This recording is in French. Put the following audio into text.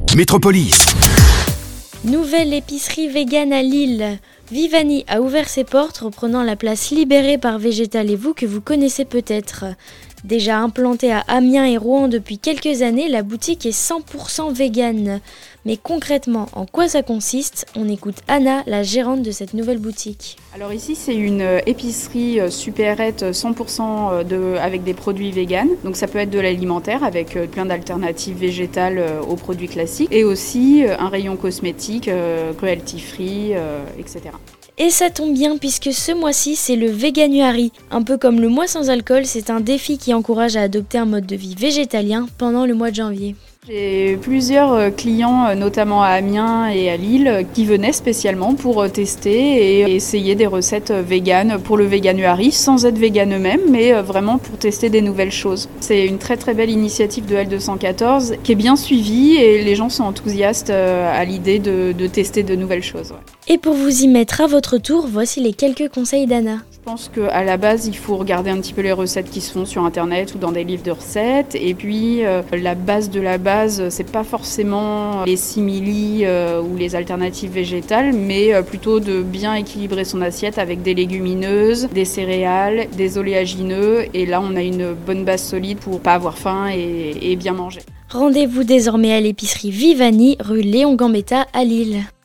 Métropolis. Nouvelle épicerie végane à Lille. Vivani a ouvert ses portes, reprenant la place libérée par Végétal et vous que vous connaissez peut-être. Déjà implantée à Amiens et Rouen depuis quelques années, la boutique est 100% végane. Mais concrètement, en quoi ça consiste ? On écoute Anna, la gérante de cette nouvelle boutique. Alors ici, c'est une épicerie supérette 100% avec des produits véganes. Donc ça peut être de l'alimentaire avec plein d'alternatives végétales aux produits classiques. Et aussi un rayon cosmétique, cruelty free, etc. Et ça tombe bien puisque ce mois-ci, c'est le Veganuary. Un peu comme le mois sans alcool, c'est un défi qui encourage à adopter un mode de vie végétalien pendant le mois de janvier. J'ai plusieurs clients, notamment à Amiens et à Lille, qui venaient spécialement pour tester et essayer des recettes véganes pour le Veganuary, sans être véganes eux-mêmes, mais vraiment pour tester des nouvelles choses. C'est une très très belle initiative de L214 qui est bien suivie et les gens sont enthousiastes à l'idée de tester de nouvelles choses. Ouais. Et pour vous y mettre à votre tour, voici les quelques conseils d'Anna. Je pense qu'à la base, il faut regarder un petit peu les recettes qui se font sur Internet ou dans des livres de recettes. Et puis, la base de la base, c'est pas forcément les simili ou les alternatives végétales, mais plutôt de bien équilibrer son assiette avec des légumineuses, des céréales, des oléagineux. Et là, on a une bonne base solide pour pas avoir faim et bien manger. Rendez-vous désormais à l'épicerie Vivani, rue Léon Gambetta à Lille.